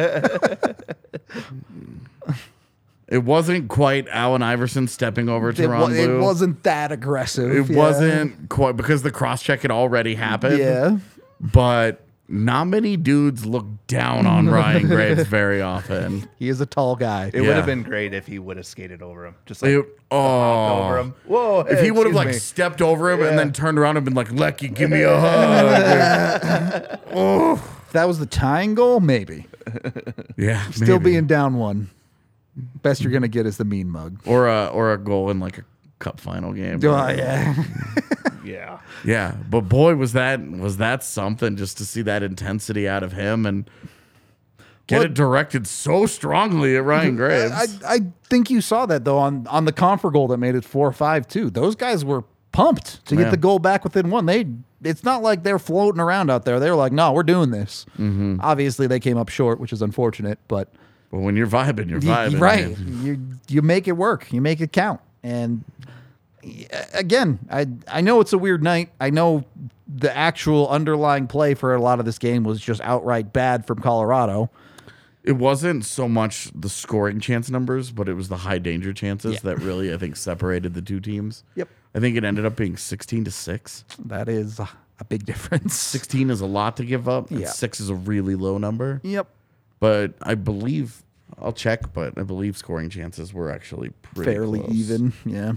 him. It wasn't quite Allen Iverson stepping over It, Teron wa- Blue. it wasn't that aggressive. It yeah. wasn't quite because the cross check had already happened. Yeah. But not many dudes look down on Ryan Graves very often. He is a tall guy. It would Yeah. have been great if he would have skated over him. Just like It- oh, over him. Whoa. If hey, he would have excuse like me. stepped over him Yeah. and then turned around and been like, "Lecky, give me a hug." If that was the tying goal, maybe. Yeah, Still maybe. being down one. Best you're going to get is the mean mug. or a or a goal in like a cup final game. Oh, yeah. Yeah. Yeah, but boy, was that was that something just to see that intensity out of him and get Well, it directed so strongly at Ryan Graves. I, I think you saw that though on on the confer goal that made it four five too. Those guys were pumped to get Yeah. the goal back within one. They it's not like they're floating around out there. They were like, no, we're doing this. Mm-hmm. Obviously, they came up short, which is unfortunate, but But when you're vibing, you're y- vibing. right, man. you you make it work. You make it count. And y- again, I I know it's a weird night. I know the actual underlying play for a lot of this game was just outright bad from Colorado. It wasn't so much the scoring chance numbers, but it was the high danger chances Yeah. that really, I think, separated the two teams. Yep. I think it ended up being sixteen to six. That is a a big difference. sixteen is a lot to give up, and Yeah. six is a really low number. Yep. But I believe, I'll check, but I believe scoring chances were actually pretty Fairly close. even, yeah.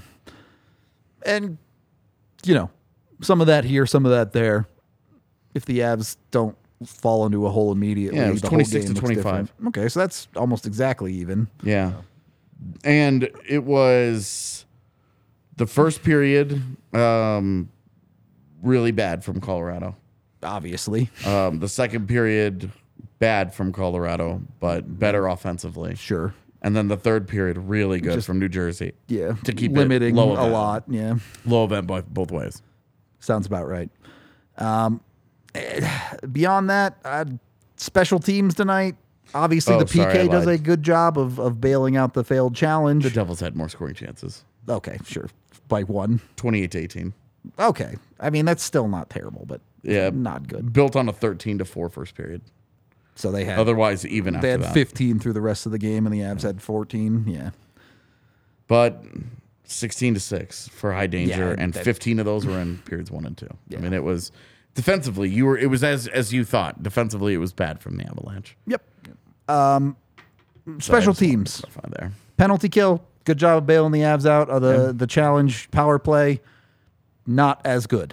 And you know, some of that here, some of that there. If the Avs don't fall into a hole immediately, Yeah, it was the whole twenty-six game to looks twenty-five. different. Okay, so that's almost exactly even. Yeah. And it was the first period um, really bad from Colorado. Obviously, Um, the second period, bad from Colorado, but better offensively. sure. And then the third period, really good Just- from New Jersey. Yeah, To keep it limiting low a event. lot. Yeah, Low event both, both ways. sounds about right. Um, eh, beyond that, uh, special teams tonight. Obviously, Oh, the P K sorry, I does a lied. good job of of bailing out the failed challenge. The Devils had more scoring chances. Okay, sure, by one. twenty-eight to eighteen. Okay, I mean that's still not terrible, but Yeah. not good. Built on a thirteen to four first period. So they had Otherwise, even they after had that. fifteen through the rest of the game, and the Avs had fourteen. Yeah, But sixteen to six for high danger, Yeah, and that- fifteen of those were in periods one and two. Yeah. I mean, it was defensively. You were. It was as as you thought. Defensively, it was bad from the Avalanche. yep. Um, special So I just wanted to teams, clarify there. penalty kill. Good job of bailing the Avs out of the the challenge. Power play, not as good.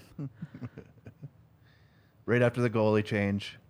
Right after the goalie change.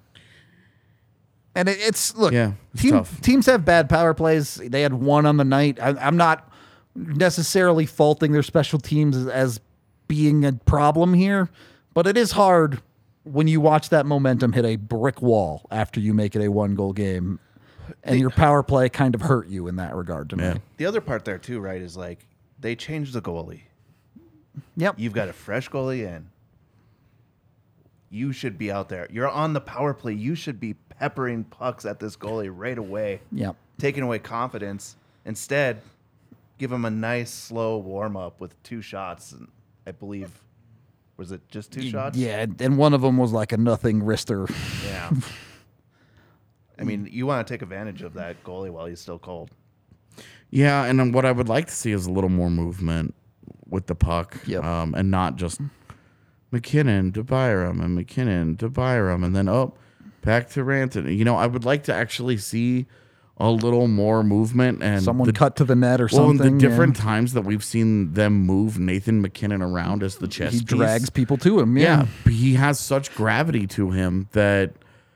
And it, it's look, Yeah, it's team, tough. teams have bad power plays. They had one on the night. I, I'm not necessarily faulting their special teams as, as being a problem here, but it is hard when you watch that momentum hit a brick wall after you make it a one goal game, and your power play kind of hurt you in that regard to me. Yeah. The other part there too, right, is like they changed the goalie. Yep. You've got a fresh goalie in. You should be out there. You're on the power play. You should be peppering pucks at this goalie right away, Yep. taking away confidence. Instead, give him a nice slow warm up with two shots. And I believe, was it just two shots? Yeah, and one of them was like a nothing wrister. Yeah. I mean, you want to take advantage of that goalie while he's still cold. Yeah, and then what I would like to see is a little more movement with the puck, Yep. um, and not just McKinnon to Byram and McKinnon to Byram, and then oh, back to Ranton. You know, I would like to actually see a little more movement and Someone the, cut to the net or well, and something. the yeah. different times that we've seen them move Nathan McKinnon around as the chess He piece. drags people to him. Yeah, Yeah. but he has such gravity to him that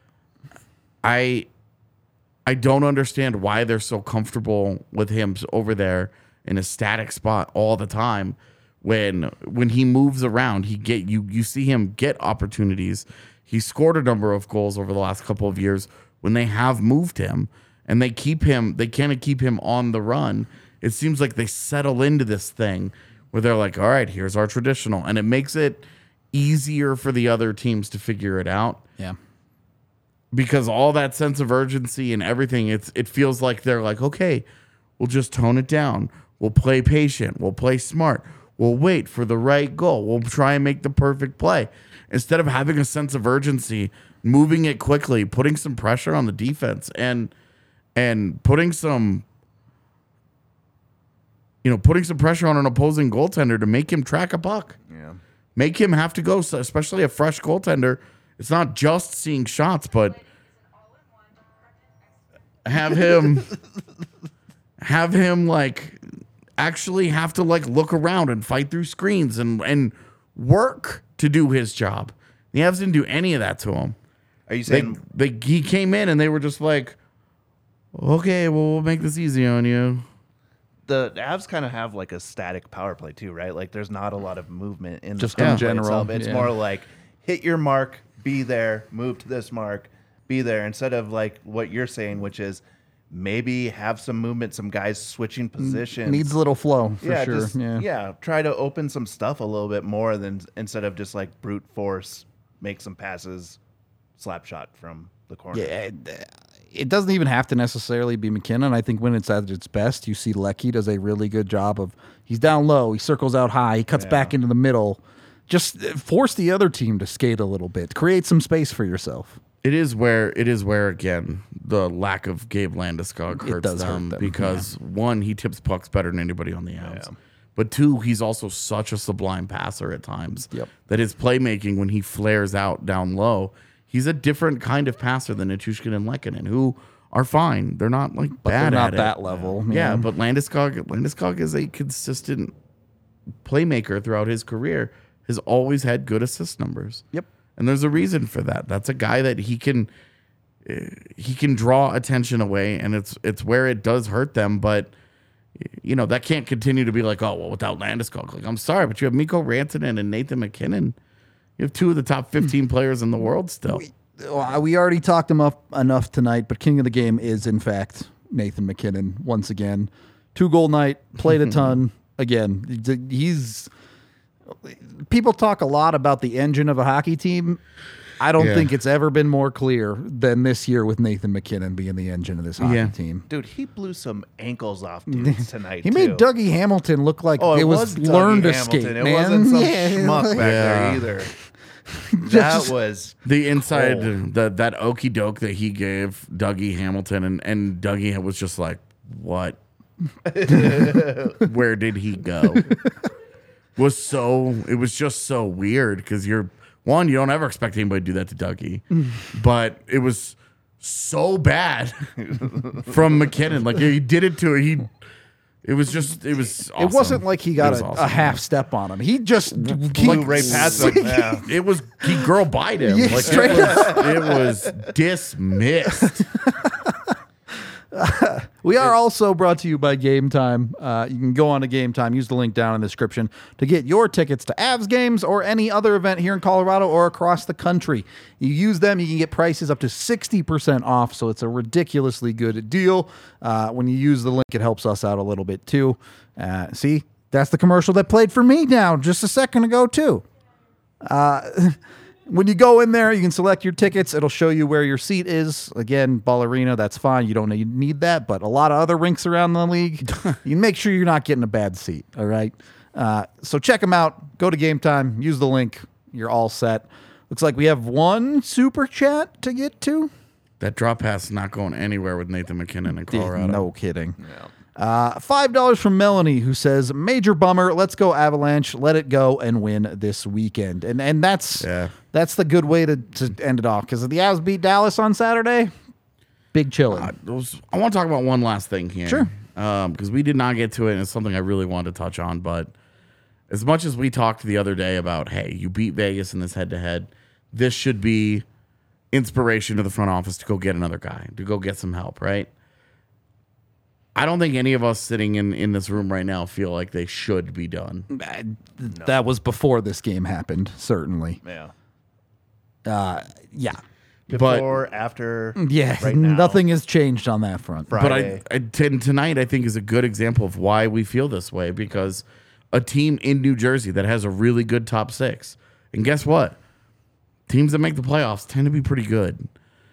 I I don't understand why they're so comfortable with him over there in a static spot all the time. When when he moves around, he get you you see him get opportunities. He scored a number of goals over the last couple of years when they have moved him, and they keep him. They kind of keep him on the run. It seems like they settle into this thing where they're like, all right, here's our traditional, and it makes it easier for the other teams to figure it out. Yeah. Because all that sense of urgency and everything, it's it feels like they're like, okay, we'll just tone it down. We'll play patient. We'll play smart. We'll wait for the right goal. We'll try and make the perfect play. Instead of having a sense of urgency, moving it quickly, putting some pressure on the defense, and and putting some, you know, putting some pressure on an opposing goaltender to make him track a puck. Yeah. Make him have to go, so especially a fresh goaltender. It's not just seeing shots, but have him have him like actually have to like look around and fight through screens and and work to do his job. The Avs didn't do any of that to him. Are you They, saying they he came in and they were just like, okay, well we'll make this easy on you. the Avs kind of have like a static power play too, right? Like there's not a lot of movement in Just the in power play general, itself. It's yeah. more like hit your mark, be there, move to this mark, be there, instead of like what you're saying, which is maybe have some movement, some guys switching positions. Needs a little flow for yeah, sure. just, yeah. yeah, try to open some stuff a little bit more than instead of just like brute force, make some passes, slap shot from the corner. Yeah, it, it doesn't even have to necessarily be McKinnon. I think when it's at its best, you see Leckie does a really good job of he's down low, he circles out high, he cuts Yeah. back into the middle. Just force the other team to skate a little bit. Create some space for yourself. It is where it is where again the lack of Gabe Landeskog hurts does hurt them, them, because one, he tips pucks better than anybody on the Avs, but two, he's also such a sublime passer at times Yep. that his playmaking when he flares out down low, he's a different kind of passer than Nichushkin and Lehkonen, who are fine. They're not like But bad they're not at that it. level. Yeah, but Landeskog Landeskog is a consistent playmaker throughout his career. Has always had good assist numbers. Yep. And there's a reason for that. That's a guy that he can uh, he can draw attention away, and it's it's where it does hurt them. But you know that can't continue to be like, oh well, without Landeskog. Like, I'm sorry, but you have Mikko Rantanen and Nathan McKinnon. You have two of the top fifteen players in the world still. We, well, we already talked him up enough tonight, but king of the game is in fact Nathan McKinnon once again. Two goal night, played a ton. Again, he's people talk a lot about the engine of a hockey team. I don't Yeah. think it's ever been more clear than this year with Nathan McKinnon being the engine of this hockey Yeah. team. Dude, he blew some ankles off dudes tonight. He made too. Dougie Hamilton look like Oh, it, it was, was Dougie learned to Hamilton. skate, It man. wasn't some Yeah, schmuck like- back Yeah. there either. That was The inside, Cold. the, that okey doke that he gave Dougie Hamilton, and, and Dougie was just like, what? Where did he go? Was so, it was just so weird because you're, one, you don't ever expect anybody to do that to Dougie, but it was so bad from McKinnon. Like, he did it to, he, it was just, it was awesome. It wasn't like he got It was a, awesome. a half step on him. He just he, blew right past him. Yeah. It was, he girl bite him. Yeah, like, straight it was, it was dismissed. We are also brought to you by Game Time. Uh, you can go on to Game Time, use the link down in the description to get your tickets to Avs games or any other event here in Colorado or across the country. You use them, you can get prices up to sixty percent off, so it's a ridiculously good deal. Uh, when you use the link, it helps us out a little bit too. Uh, see, that's the commercial that played for me now just a second ago too. When you go in there, you can select your tickets. It'll show you where your seat is. Again, Ball Arena, that's fine. You don't need, need that, but a lot of other rinks around the league, you make sure you're not getting a bad seat, all right? Uh, so check them out. Go to Game Time. Use the link. You're all set. Looks like we have one super chat to get to. That drop pass is not going anywhere with Nathan McKinnon in Colorado. No kidding. Uh, five dollars from Melanie, who says, major bummer. Let's go Avalanche. Let it go and win this weekend. And and that's Yeah. that's the good way to, to end it off. Because the Avs beat Dallas on Saturday. Big chilling. Uh, those, I want to talk about one last thing here. Sure. Um, because we did not get to it, and it's something I really wanted to touch on. But as much as we talked the other day about, hey, you beat Vegas in this head-to-head, this should be inspiration to the front office to go get another guy, to go get some help, right? I don't think any of us sitting in, in this room right now feel like they should be done. That was before this game happened, certainly. Yeah. Uh, yeah. Before, after, Yeah. right now. Nothing has changed on that front. Friday. But I, I t- tonight I think is a good example of why we feel this way, because a team in New Jersey that has a really good top six, and guess what? Teams that make the playoffs tend to be pretty good.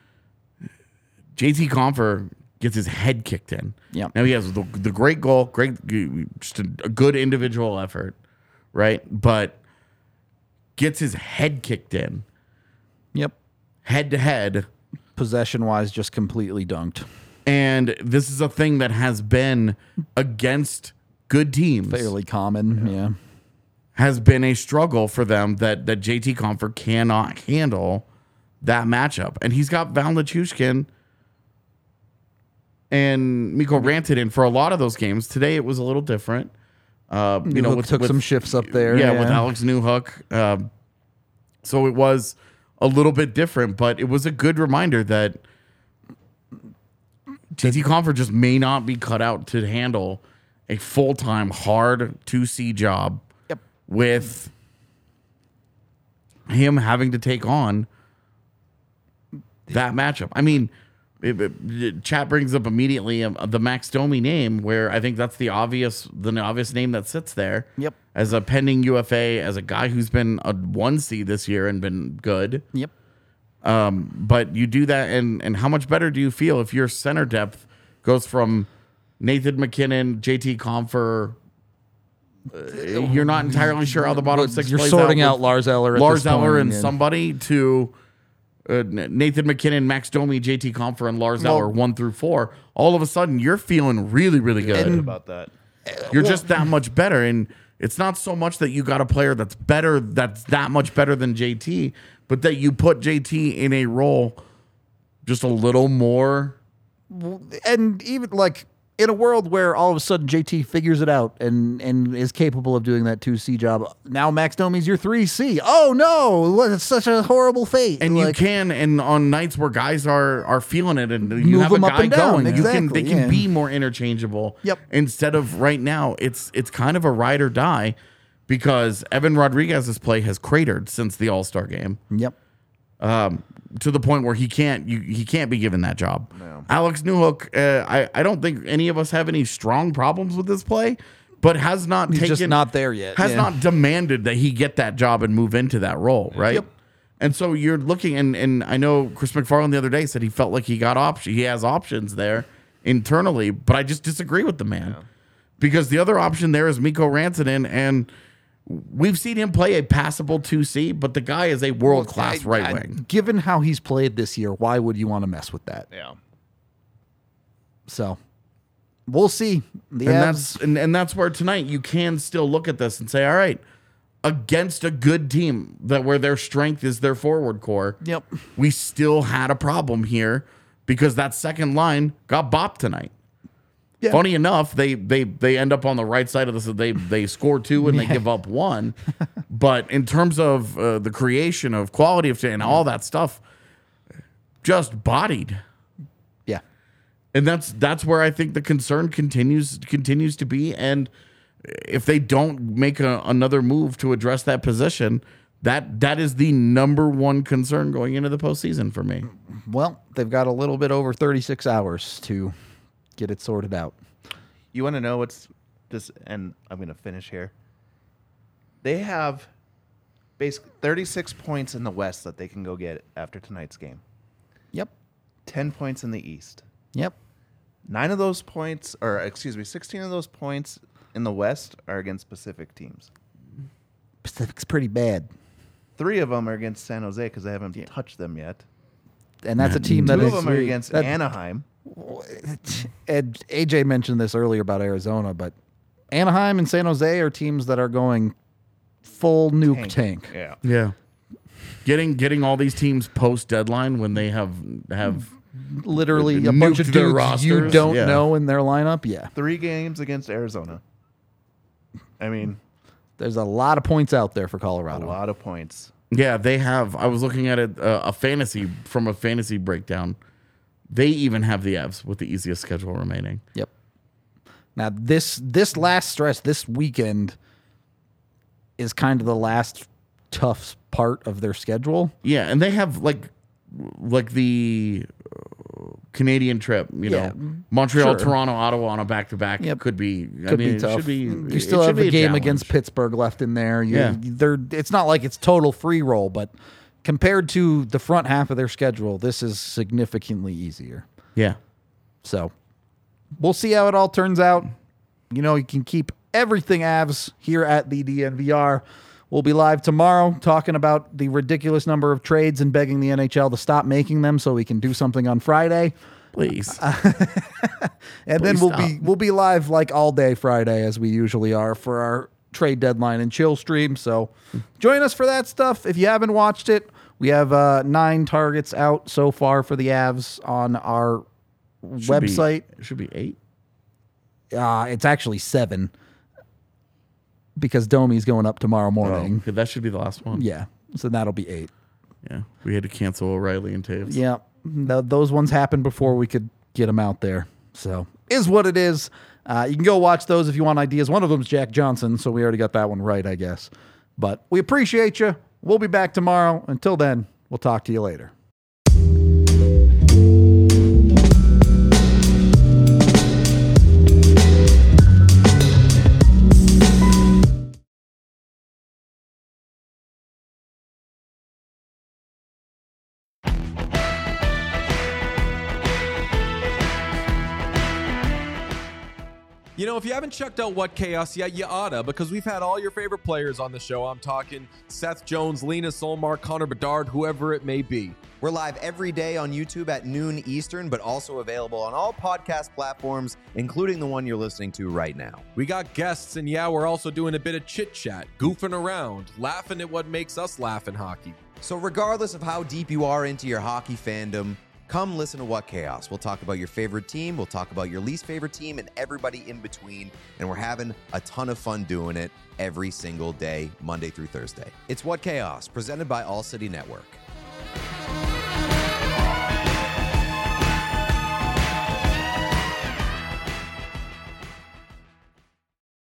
J T Compher gets his head kicked in. Yep. Now he has the, the great goal, great, just a, a good individual effort, right? But gets his head kicked in, Yep. head to head. Possession wise, just completely dunked. And this is a thing that has been against good teams. Fairly common. Yeah. Has been a struggle for them that that J T Compher cannot handle that matchup. And he's got Val Nichushkin and Mikko Rantanen for a lot of those games. Today it was a little different. Uh, you know, Newhook with, took with- some shifts up there. Yeah, yeah. with Alex Newhook. Um, so it was a little bit different, but it was a good reminder that J T Compher just may not be cut out to handle a full time hard two C job Yep. with him having to take on that matchup. I mean, it, it, chat brings up immediately um, the Max Domi name, where I think that's the obvious, the obvious name that sits there. Yep. As a pending U F A, as a guy who's been a one C this year and been good. Yep. Um, but you do that, and and how much better do you feel if your center depth goes from Nathan McKinnon, J T Confer? Uh, you're not entirely sure how the bottom But six. you're plays sorting out out with Lars Eller at Lars this point, Eller and and- somebody to uh, Nathan McKinnon, Max Domi, J T Confer, and Lars Well- Eller one through four. All of a sudden, you're feeling really, really good. Good about that. You're just that much better, and it's not so much that you got a player that's better, that's that much better than J T, but that you put J T in a role just a little more. And even like in a world where all of a sudden J T figures it out and and is capable of doing that two C job, now Max Domi's your three C. Oh no, what, it's such a horrible fate. And you Like, can, and on nights where guys are are feeling it, and you Move have a them up guy and down, going, you can exactly, they can yeah. be more interchangeable. Yep. Instead of right now, it's it's kind of a ride or die, because Evan Rodriguez's play has cratered since the All Star game. Yep. Um, to the point where he can't you he can't be given that job. Alex Newhook, uh, I I don't think any of us have any strong problems with this play, but has not He's taken just not there yet. has yeah. not demanded that he get that job and move into that role, right? Yep. And so you're looking, and and I know Chris McFarland the other day said he felt like he got option he has options there internally, but I just disagree with the man because the other option there is Mikko Rantanen, and we've seen him play a passable two C, but the guy is a world class I- right I- wing. Given how he's played this year, why would you want to mess with that? Yeah. So we'll see. The and Avs- that's and, and that's where tonight you can still look at this and say, all right, against a good team that where their strength is their forward core, Yep. we still had a problem here because that second line got bopped tonight. Yeah. Funny enough, they they they end up on the right side of this. They they score two and they give up one. But in terms of uh, the creation of quality of and all that stuff, just bodied. yeah. And that's that's where I think the concern continues continues to be. And if they don't make a, another move to address that position, that that is the number one concern going into the postseason for me. Well, they've got a little bit over thirty-six hours to get it sorted out. You want to know what's just, and I'm going to finish here. They have basically thirty-six points in the West that they can go get after tonight's game. Yep. ten points in the East. Yep. Nine of those points, or excuse me, sixteen of those points in the West are against Pacific teams. Pacific's pretty bad. Three of them are against San Jose because they haven't touched them yet. And that's a team that Two is of them are against that- Anaheim. and A J mentioned this earlier about Arizona, but Anaheim and San Jose are teams that are going full nuke tank. Yeah. Yeah. Getting getting all these teams post deadline when they have have Literally a Nuked bunch of their dudes you rosters, don't yeah. know in their lineup. Yeah. Three games against Arizona. I mean, There's a lot of points out there for a Colorado. lot of points. yeah, they have. I was looking at it uh, a fantasy from a fantasy breakdown. They even have the Avs with the easiest schedule remaining. Yep. Now this this last stretch this weekend is kind of the last tough part of their schedule. Yeah, and they have like like the uh, Canadian trip, you Yeah, know, Montreal, sure. Toronto, Ottawa on a back to back Yep. could be. I Could mean, be it tough. should be. you it still should have be a game challenge. against Pittsburgh left in there. You, Yeah. they're it's not like it's total free roll, but compared to the front half of their schedule, this is significantly easier. Yeah, So we'll see how it all turns out. You know, you can keep everything Avs here at the D N V R. We'll be live tomorrow talking about the ridiculous number of trades and begging the N H L to stop making them so we can do something on Friday. please. And then Please we'll stop. be we'll be live like all day Friday as we usually are for our trade deadline and chill stream. So join us for that stuff. If you haven't watched it, we have uh, nine targets out so far for the Avs on our Should be- website. it should be eight. Uh, it's actually seven because Domi's going up tomorrow morning. Okay, that should be the last one. Yeah, so that'll be eight. Yeah, we had to cancel O'Reilly and Taves. Yeah, th- those ones happened before we could get them out there. So is what it is. Uh, you can go watch those if you want ideas. One of them's Jack Johnson, so we already got that one right, I guess. But we appreciate you. We'll be back tomorrow. Until then, we'll talk to you later. You know, if you haven't checked out What Chaos yet, you oughta, because we've had all your favorite players on the show. I'm talking Seth Jones, Lena Solmar, Connor Bedard, whoever it may be. We're live every day on YouTube at noon Eastern, but also available on all podcast platforms, including the one you're listening to right now. We got guests, and yeah, we're also doing a bit of chit-chat, goofing around, laughing at what makes us laugh in hockey. So regardless of how deep you are into your hockey fandom, come listen to What Chaos. We'll talk about your favorite team, we'll talk about your least favorite team, and everybody in between, and we're having a ton of fun doing it every single day, Monday through Thursday. It's What Chaos, presented by All City Network.